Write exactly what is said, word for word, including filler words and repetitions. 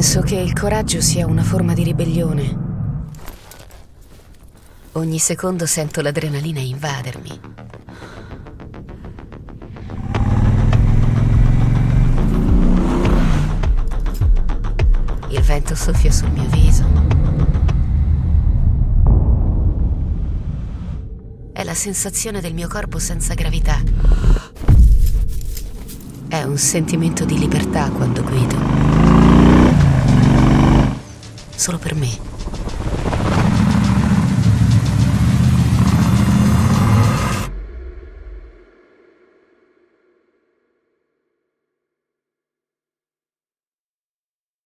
Penso che il coraggio sia una forma di ribellione. Ogni secondo sento l'adrenalina invadermi. Il vento soffia sul mio viso. È la sensazione del mio corpo senza gravità. È un sentimento di libertà quando guido. Solo per me.